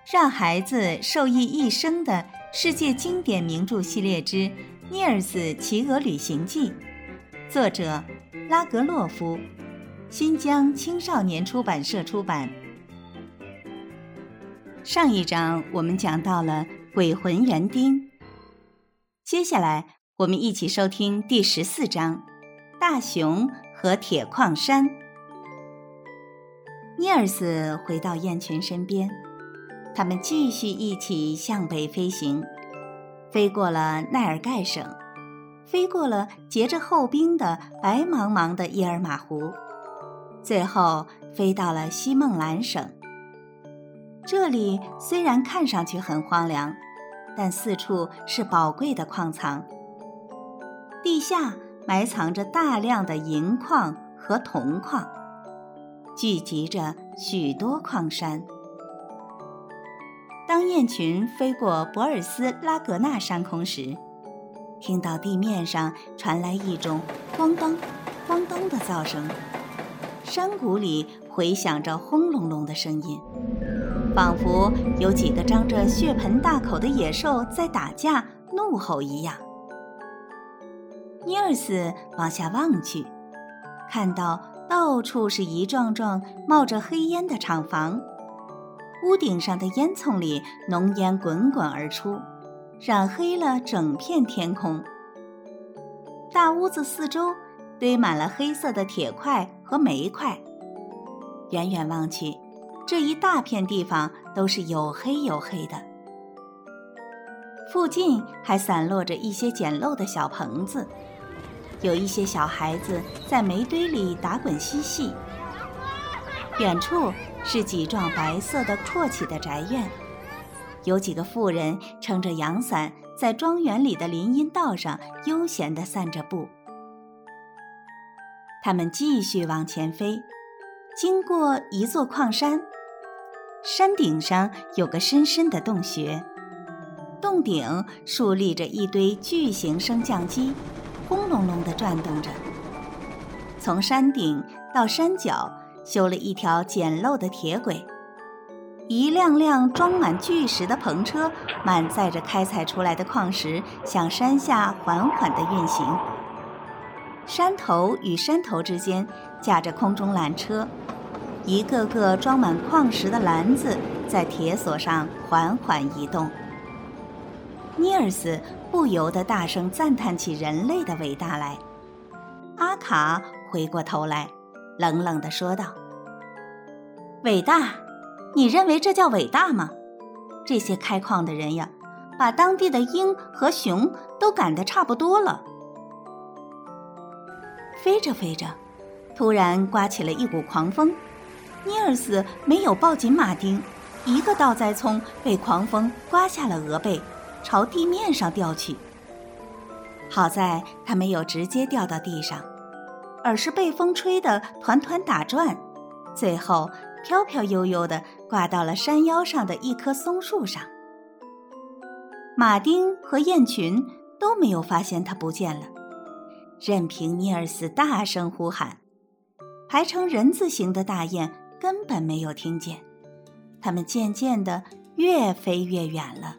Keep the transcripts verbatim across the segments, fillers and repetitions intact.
让孩子受益一生的世界经典名著系列之《尼尔斯骑鹅旅行记》，作者拉格洛夫，新疆青少年出版社出版。上一章我们讲到了鬼魂园丁，接下来我们一起收听第十四章大熊和铁矿山。尼尔斯回到雁群身边，他们继续一起向北飞行，飞过了奈尔盖省，飞过了结着厚冰的白茫茫的伊尔马湖，最后飞到了西孟兰省。这里虽然看上去很荒凉，但四处是宝贵的矿藏，地下埋藏着大量的银矿和铜矿，聚集着许多矿山。当雁群飞过博尔斯拉格纳山空时，听到地面上传来一种咣当咣当的噪声，山谷里回响着轰隆隆的声音，仿佛有几个张着血盆大口的野兽在打架怒吼一样。尼尔斯往下望去，看到到处是一幢幢冒着黑烟的厂房，屋顶上的烟囱里浓烟滚滚而出，染黑了整片天空。大屋子四周堆满了黑色的铁块和煤块，远远望去，这一大片地方都是黝黑黝黑的。附近还散落着一些简陋的小棚子，有一些小孩子在煤堆里打滚嬉戏。远处是几幢白色的阔起的宅院，有几个妇人撑着阳伞在庄园里的林荫道上悠闲地散着步。他们继续往前飞，经过一座矿山，山顶上有个深深的洞穴，洞顶竖立着一堆巨型升降机，轰隆隆地转动着。从山顶到山脚修了一条简陋的铁轨，一辆辆装满巨石的篷车满载着开采出来的矿石向山下缓缓地运行。山头与山头之间架着空中缆车，一个个装满矿石的篮子在铁索上缓缓移动。尼尔斯不由得大声赞叹起人类的伟大来。阿卡回过头来冷冷地说道：伟大？你认为这叫伟大吗？这些开矿的人呀，把当地的鹰和熊都赶得差不多了。飞着飞着，突然刮起了一股狂风，尼尔斯没有抱紧马丁，一个倒栽葱被狂风刮下了额背，朝地面上掉去。好在他没有直接掉到地上，而是被风吹得团团打转，最后飘飘悠悠地挂到了山腰上的一棵松树上。马丁和雁群都没有发现它不见了，任凭尼尔斯大声呼喊，排成人字形的大雁根本没有听见，它们渐渐地越飞越远了。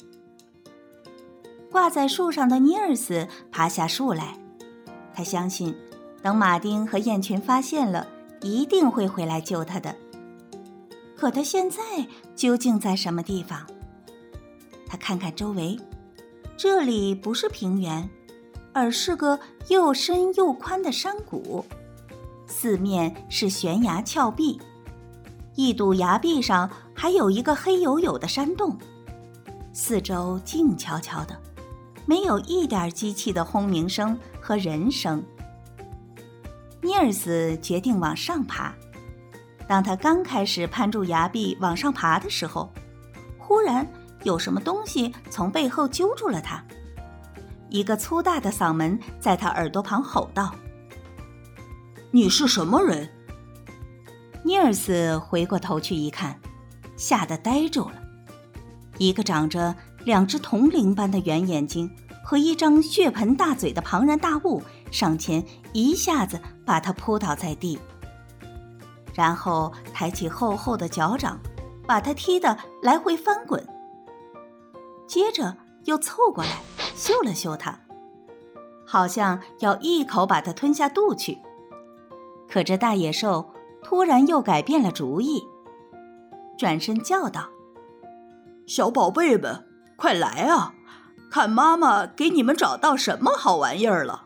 挂在树上的尼尔斯爬下树来，他相信等马丁和雁群发现了，一定会回来救他的。可他现在究竟在什么地方？他看看周围，这里不是平原，而是个又深又宽的山谷，四面是悬崖峭壁，一堵崖壁上还有一个黑黝黝的山洞，四周静悄悄的，没有一点机器的轰鸣声和人声。尼尔斯决定往上爬，当他刚开始攀住崖壁往上爬的时候，忽然有什么东西从背后揪住了他，一个粗大的嗓门在他耳朵旁吼道：你是什么人？尼尔斯回过头去一看，吓得呆住了。一个长着两只铜铃般的圆眼睛和一张血盆大嘴的庞然大物上前一下子把他扑倒在地，然后抬起厚厚的脚掌， 把它踢得来回翻滚，接着又凑过来嗅了嗅它，好像要一口把它吞下肚去。可这大野兽突然又改变了主意，转身叫道： 小宝贝们，快来啊，看妈妈给你们找到什么好玩意儿了。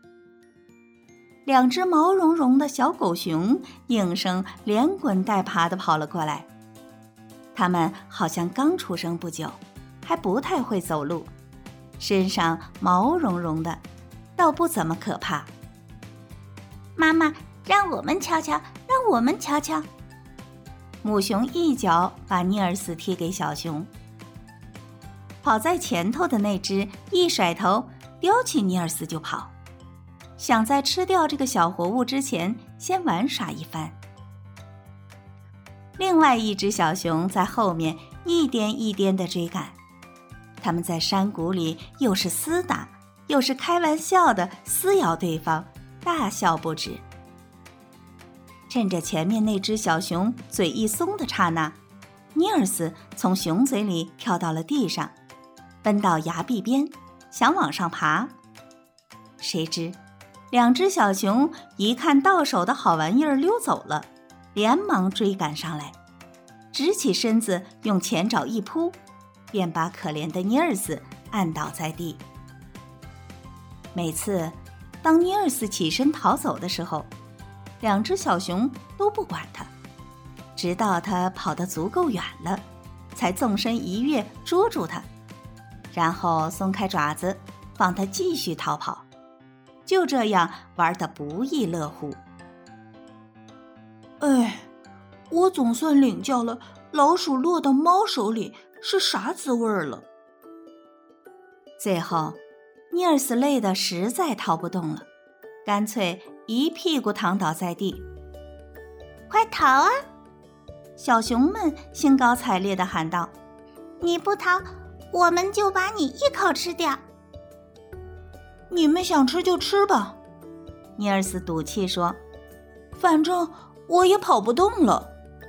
两只毛茸茸的小狗熊应声连滚带爬地跑了过来，它们好像刚出生不久，还不太会走路，身上毛茸茸的，倒不怎么可怕。妈妈，让我们瞧瞧，让我们瞧瞧。母熊一脚把尼尔斯踢给小熊，跑在前头的那只一甩头叼起尼尔斯就跑，想在吃掉这个小活物之前先玩耍一番。另外一只小熊在后面一颠一颠地追赶，他们在山谷里又是厮打又是开玩笑地撕咬对方，大笑不止。趁着前面那只小熊嘴一松的刹那，尼尔斯从熊嘴里跳到了地上，奔到崖壁边，想往上爬。谁知两只小熊一看到手的好玩意儿溜走了，连忙追赶上来，直起身子用前爪一扑，便把可怜的尼尔斯按倒在地。每次当尼尔斯起身逃走的时候，两只小熊都不管他，直到他跑得足够远了，才纵身一跃捉住他，然后松开爪子放他继续逃跑，就这样玩得不亦乐乎。 哎，我总算领教了老鼠落到猫手里是啥滋味了。 最后尼尔斯累得实在逃不动了，干脆一屁股躺倒在地。快逃啊！小熊们兴高采烈地喊道：你不逃，我们就把你一口吃掉。 你们想吃就吃吧， 尼尔斯赌气说， 反正我也跑不动了。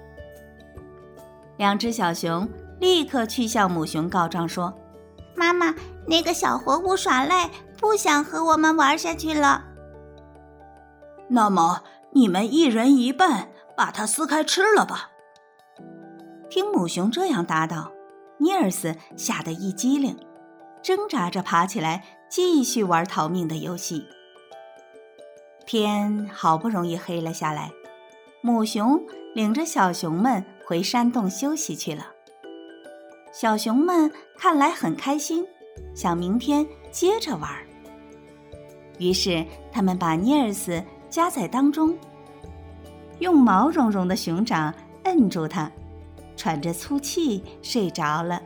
两只小熊立刻去向母熊告状说，妈妈，那个小活物耍赖，不想和我们玩下去了。 那么你们一人一半，把它撕开吃了吧。 听母熊这样答道，尼尔斯吓得一激灵，挣扎着爬起来继续玩逃命的游戏。天好不容易黑了下来，母熊领着小熊们回山洞休息去了。小熊们看来很开心，想明天接着玩。于是他们把尼尔斯夹在当中，用毛茸茸的熊掌摁住他，喘着粗气睡着了。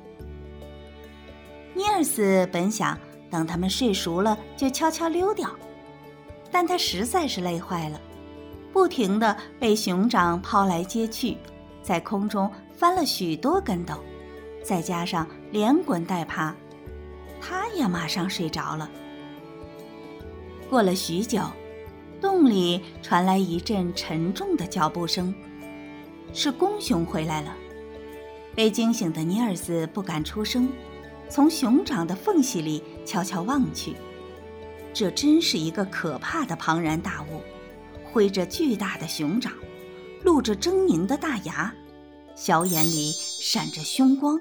尼尔斯本想等他们睡熟了就悄悄溜掉，但他实在是累坏了，不停地被熊掌抛来接去，在空中翻了许多跟斗，再加上连滚带爬，他也马上睡着了。过了许久，洞里传来一阵沉重的脚步声，是公熊回来了。被惊醒的尼尔斯不敢出声，从熊掌的缝隙里悄悄望去，这真是一个可怕的庞然大物，挥着巨大的熊掌，露着狰狞的大牙，小眼里闪着凶光。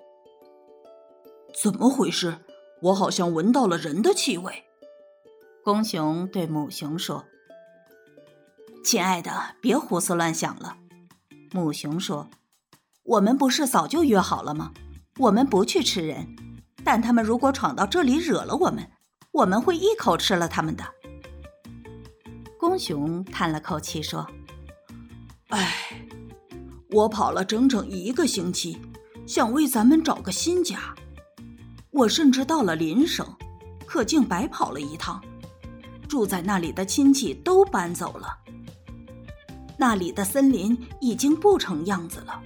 怎么回事？我好像闻到了人的气味。 公熊对母熊说。亲爱的，别胡思乱想了。母熊说，我们不是早就约好了吗？我们不去吃人，但他们如果闯到这里惹了我们，我们会一口吃了他们的。公熊叹了口气说， 唉，我跑了整整一个星期，想为咱们找个新家。我甚至到了邻省，可竟白跑了一趟。住在那里的亲戚都搬走了，那里的森林已经不成样子了。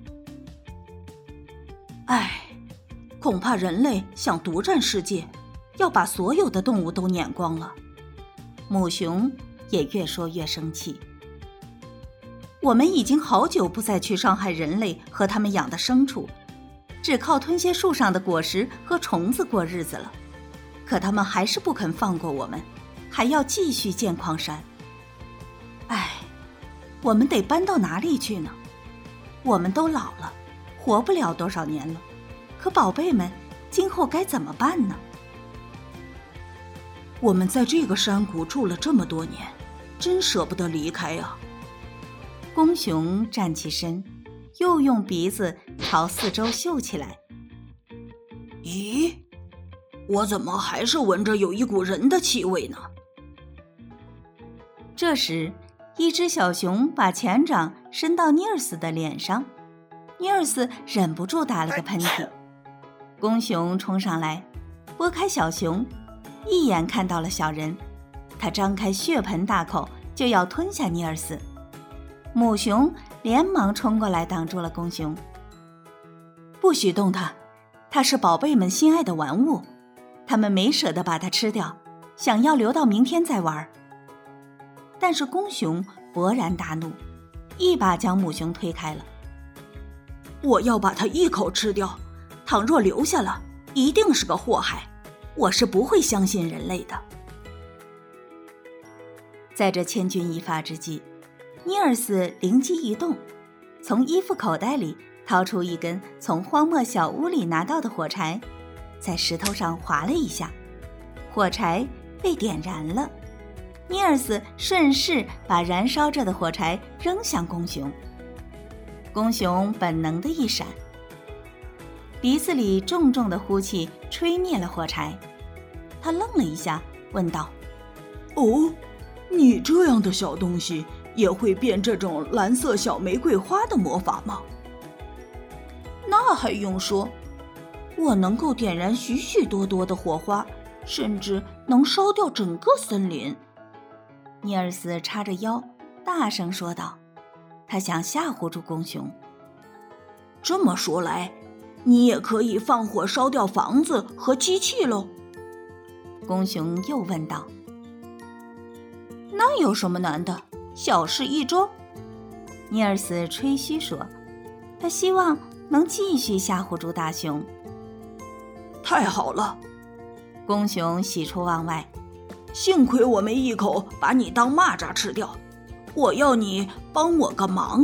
唉，恐怕人类想独占世界，要把所有的动物都撵光了。 母熊也越说越生气。 我们已经好久不再去伤害人类和他们养的牲畜，只靠吞些树上的果实和虫子过日子了。可他们还是不肯放过我们，还要继续建矿山。唉，我们得搬到哪里去呢？我们都老了，活不了多少年了，可宝贝们今后该怎么办呢？ 我们在这个山谷住了这么多年，真舍不得离开啊。 公熊站起身，又用鼻子朝四周嗅起来。 咦，我怎么还是闻着有一股人的气味呢？ 这时，一只小熊把前掌伸到尼尔斯的脸上，尼尔斯忍不住打了个喷嚏。公熊冲上来，拨开小熊，一眼看到了小人，他张开血盆大口就要吞下尼尔斯。母熊连忙冲过来挡住了公熊。不许动它，它是宝贝们心爱的玩物，他们没舍得把它吃掉，想要留到明天再玩。但是公熊勃然大怒，一把将母熊推开了。 我要把它一口吃掉，倘若留下了，一定是个祸害，我是不会相信人类的。 在这千钧一发之际，尼尔斯灵机一动，从衣服口袋里掏出一根从荒漠小屋里拿到的火柴，在石头上划了一下，火柴被点燃了。尼尔斯顺势把燃烧着的火柴扔向公熊，公熊本能的一闪，鼻子里重重的呼气吹灭了火柴。他愣了一下，问道： 哦，你这样的小东西也会变这种蓝色小玫瑰花的魔法吗？那还用说，我能够点燃许许多多的火花，甚至能烧掉整个森林。 尼尔斯叉着腰大声说道，他想吓唬住公熊。 这么说来，你也可以放火烧掉房子和机器喽？ 公熊又问道。 那有什么难的？小事一桩。 尼尔斯吹嘘说，他希望能继续吓唬住大熊。 太好了， 公熊喜出望外， 幸亏我没一口把你当蚂蚱吃掉，我要你帮我个忙。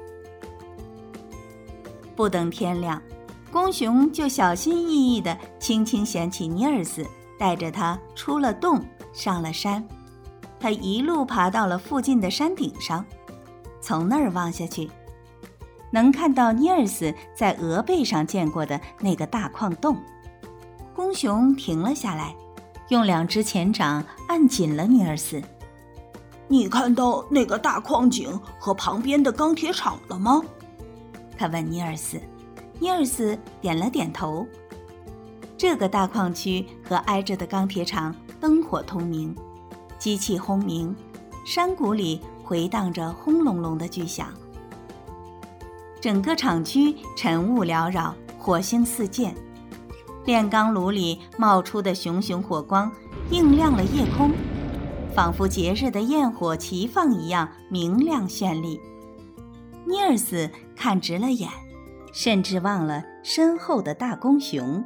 不等天亮，公熊就小心翼翼地轻轻衔起尼尔斯，带着他出了洞，上了山。他一路爬到了附近的山顶上，从那儿望下去，能看到尼尔斯在鹅背上见过的那个大矿洞。公熊停了下来，用两只前掌按紧了尼尔斯。 你看到那个大矿井和旁边的钢铁厂了吗？ 他问尼尔斯。尼尔斯点了点头。这个大矿区和挨着的钢铁厂灯火通明，机器轰鸣，山谷里回荡着轰隆隆的巨响。整个厂区晨雾缭绕，火星四溅，炼钢炉里冒出的熊熊火光映亮了夜空，仿佛节日的焰火齐放一样明亮绚丽。尼尔斯看直了眼，甚至忘了身后的大公熊。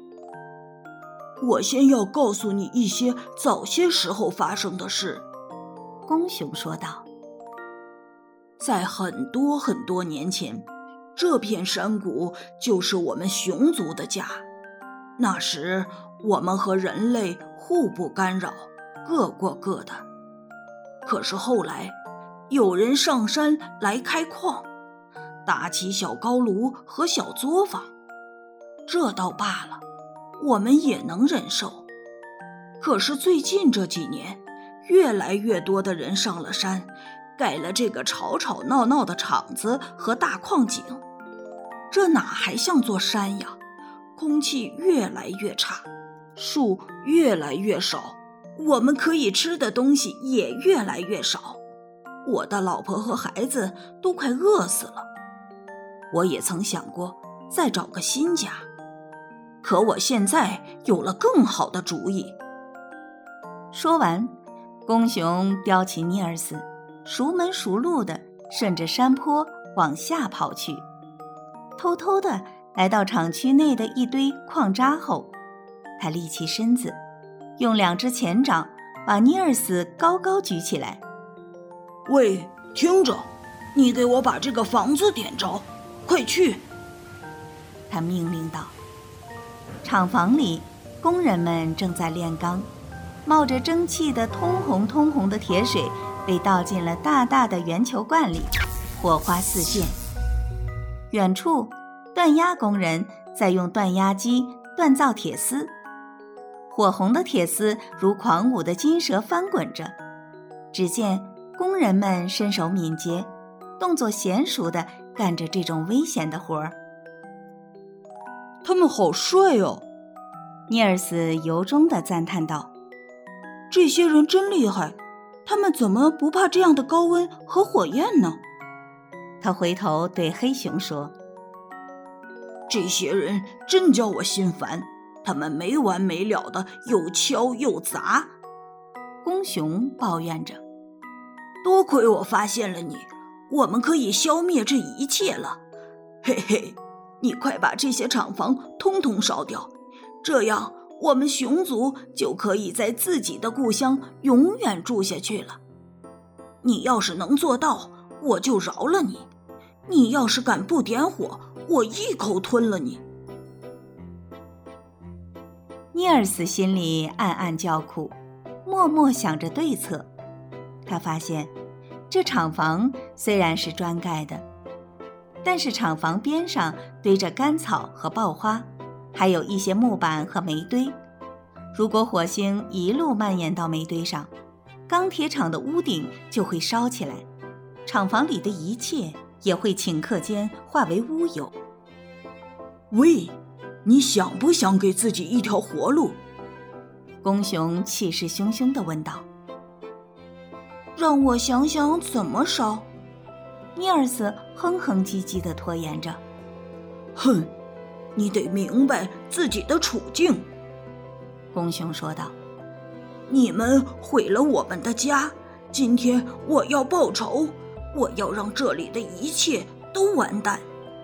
我先要告诉你一些早些时候发生的事， 公熊说道。 在很多很多年前，这片山谷就是我们熊族的家。那时我们和人类互不干扰，各过各的。可是后来有人上山来开矿，搭起小高炉和小作坊，这倒罢了，我们也能忍受。可是最近这几年，越来越多的人上了山，盖了这个吵吵闹闹的厂子和大矿井，这哪还像座山呀？空气越来越差，树越来越少，我们可以吃的东西也越来越少。我的老婆和孩子都快饿死了。我也曾想过再找个新家，可我现在有了更好的主意。 说完，公熊叼起尼尔斯，熟门熟路地顺着山坡往下跑去，偷偷地来到厂区内的一堆矿渣后，他立起身子，用两只前掌把尼尔斯高高举起来。 喂，听着，你给我把这个房子点着，快去！ 他命令道。厂房里，工人们正在炼钢，冒着蒸汽的通红通红的铁水被倒进了大大的圆球罐里，火花四溅。远处，锻压工人在用锻压机锻造铁丝，火红的铁丝如狂舞的金蛇翻滚着。只见工人们身手敏捷，动作娴熟地干着这种危险的活儿。 他们好帅哦， 尼尔斯由衷地赞叹道。 这些人真厉害，他们怎么不怕这样的高温和火焰呢？ 他回头对黑熊说。 这些人真叫我心烦，他们没完没了的又敲又砸。 公熊抱怨着。 多亏我发现了你，我们可以消灭这一切了。嘿嘿，你快把这些厂房通通烧掉，这样我们熊族就可以在自己的故乡永远住下去了。你要是能做到，我就饶了你；你要是敢不点火，我一口吞了你。 尼尔斯心里暗暗叫苦，默默想着对策。他发现，这厂房虽然是砖盖的，但是厂房边上堆着干草和爆花，还有一些木板和煤堆。如果火星一路蔓延到煤堆上，钢铁厂的屋顶就会烧起来，厂房里的一切也会顷刻间化为乌有。 喂，你想不想给自己一条活路？ 公熊气势汹汹地问道。 让我想想怎么烧。 尼尔斯哼哼唧唧地拖延着。 哼，你得明白自己的处境。 公熊说道。 你们毁了我们的家，今天我要报仇，我要让这里的一切都完蛋。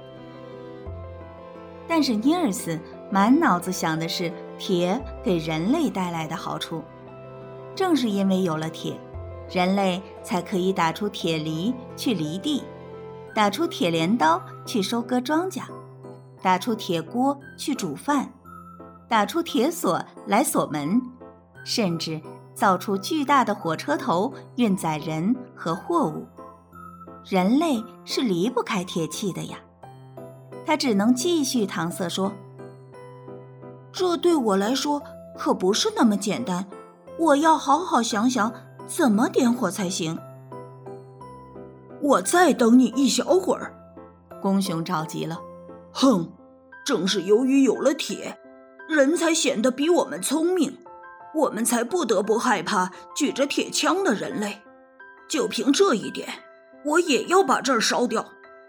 但是尼尔斯满脑子想的是铁给人类带来的好处。正是因为有了铁，人类才可以打出铁犁去犁地，打出铁镰刀去收割庄稼，打出铁锅去煮饭，打出铁锁来锁门，甚至造出巨大的火车头运载人和货物。人类是离不开铁器的呀。他只能继续搪塞说，这对我来说可不是那么简单，我要好好想想怎么点火才行。 我再等你一小会儿。 公熊着急了。 哼，正是由于有了铁，人才显得比我们聪明，我们才不得不害怕举着铁枪的人类。就凭这一点，我也要把这儿烧掉。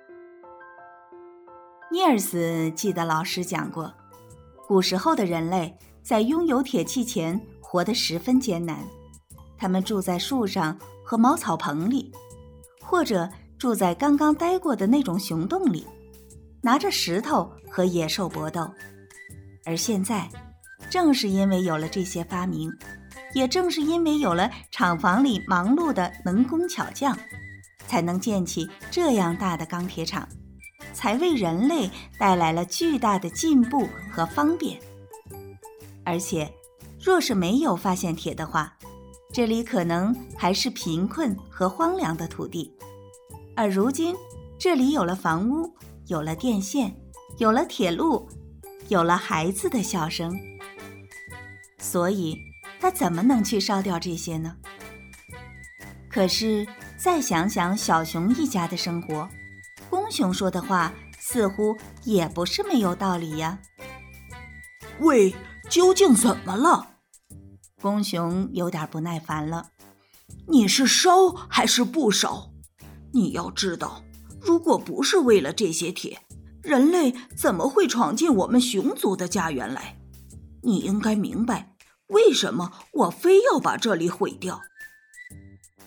尼尔斯记得老师讲过，古时候的人类在拥有铁器前活得十分艰难，他们住在树上和茅草棚里，或者住在刚刚待过的那种熊洞里，拿着石头和野兽搏斗。而现在，正是因为有了这些发明，也正是因为有了厂房里忙碌的能工巧匠，才能建起这样大的钢铁厂，才为人类带来了巨大的进步和方便。而且，若是没有发现铁的话，这里可能还是贫困和荒凉的土地。而如今，这里有了房屋，有了电线，有了铁路，有了孩子的笑声。所以，他怎么能去烧掉这些呢？可是，再想想小熊一家的生活，公熊说的话似乎也不是没有道理呀。 喂，究竟怎么了？ 公熊有点不耐烦了。 你是烧还是不烧？你要知道，如果不是为了这些铁，人类怎么会闯进我们熊族的家园来？你应该明白，为什么我非要把这里毁掉。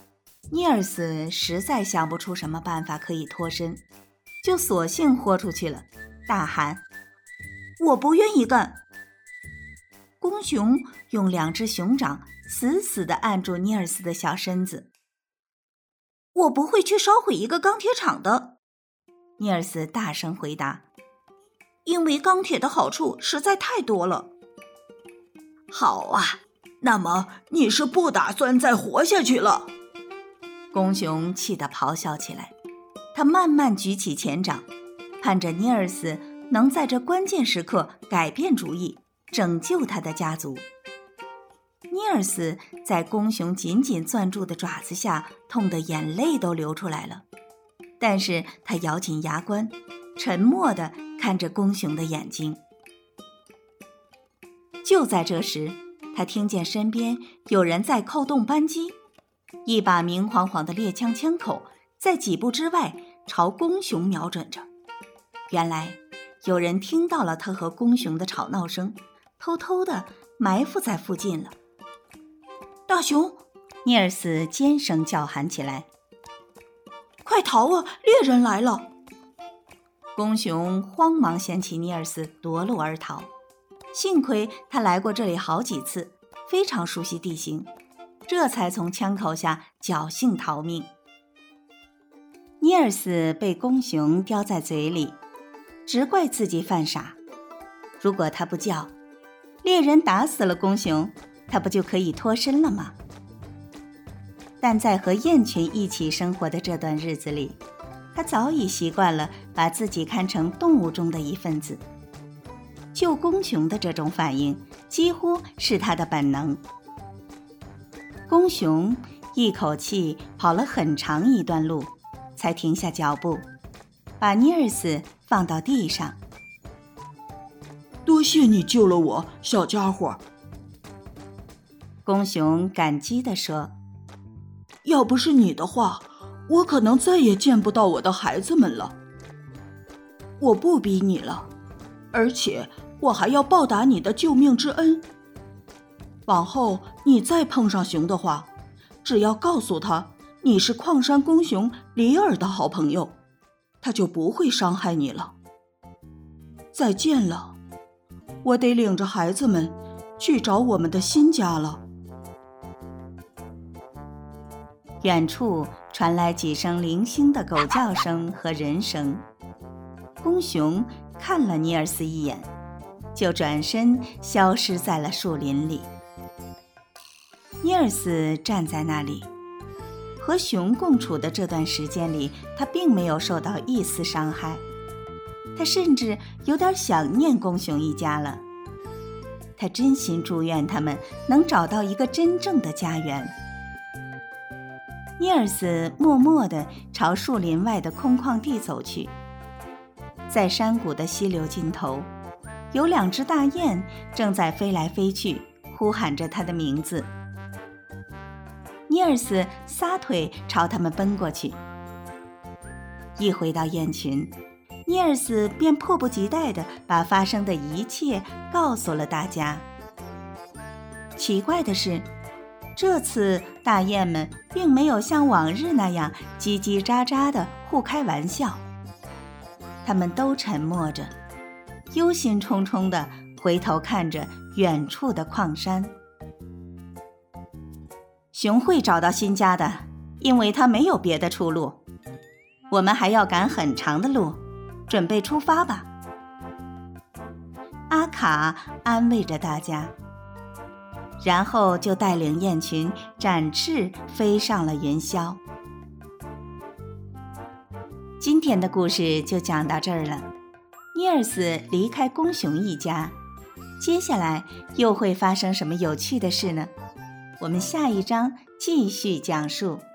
尼尔斯实在想不出什么办法可以脱身，就索性豁出去了，大喊：我不愿意干！公熊用两只熊掌死死地按住尼尔斯的小身子。我不会去烧毁一个钢铁厂的，尼尔斯大声回答，因为钢铁的好处实在太多了。 好啊，那么你是不打算再活下去了？ 公熊气得咆哮起来，他慢慢举起前掌，盼着尼尔斯能在这关键时刻改变主意，拯救他的家族。尼尔斯在公熊紧紧攥住的爪子下，痛得眼泪都流出来了，但是他咬紧牙关，沉默地看着公熊的眼睛。就在这时，他听见身边有人在扣动扳机，一把明晃晃的猎枪枪口在几步之外朝公熊瞄准着。原来有人听到了他和公熊的吵闹声，偷偷地埋伏在附近了。大熊，尼尔斯尖声叫喊起来，快逃啊，猎人来了！公熊慌忙掀起尼尔斯夺路而逃，幸亏他来过这里好几次，非常熟悉地形，这才从枪口下侥幸逃命。尼尔斯被公熊叼在嘴里，只怪自己犯傻。如果他不叫，猎人打死了公熊，他不就可以脱身了吗？但在和雁群一起生活的这段日子里，他早已习惯了把自己看成动物中的一份子。救公熊的这种反应几乎是他的本能。公熊一口气跑了很长一段路，才停下脚步，把尼尔斯放到地上。 多谢你救了我，小家伙。 公熊感激地说， 要不是你的话，我可能再也见不到我的孩子们了。我不逼你了，而且我还要报答你的救命之恩。往后你再碰上熊的话，只要告诉他你是矿山公熊里尔的好朋友，他就不会伤害你了。再见了，我得领着孩子们去找我们的新家了。 远处传来几声零星的狗叫声和人声。公熊看了尼尔斯一眼，就转身消失在了树林里。尼尔斯站在那里，和熊共处的这段时间里，他并没有受到一丝伤害。他甚至有点想念公熊一家了。他真心祝愿他们能找到一个真正的家园。尼尔斯默默地朝树林外的空旷地走去，在山谷的溪流尽头，有两只大雁正在飞来飞去，呼喊着他的名字。尼尔斯撒腿朝他们奔过去。一回到雁群，尼尔斯便迫不及待地把发生的一切告诉了大家。奇怪的是，这次大雁们并没有像往日那样叽叽喳喳地互开玩笑，他们都沉默着，忧心忡忡地回头看着远处的矿山。熊会找到新家的，因为他没有别的出路。我们还要赶很长的路，准备出发吧。阿卡安慰着大家，然后就带领雁群展翅飞上了云霄。今天的故事就讲到这儿了。尼尔斯离开公熊一家，接下来又会发生什么有趣的事呢？我们下一章继续讲述。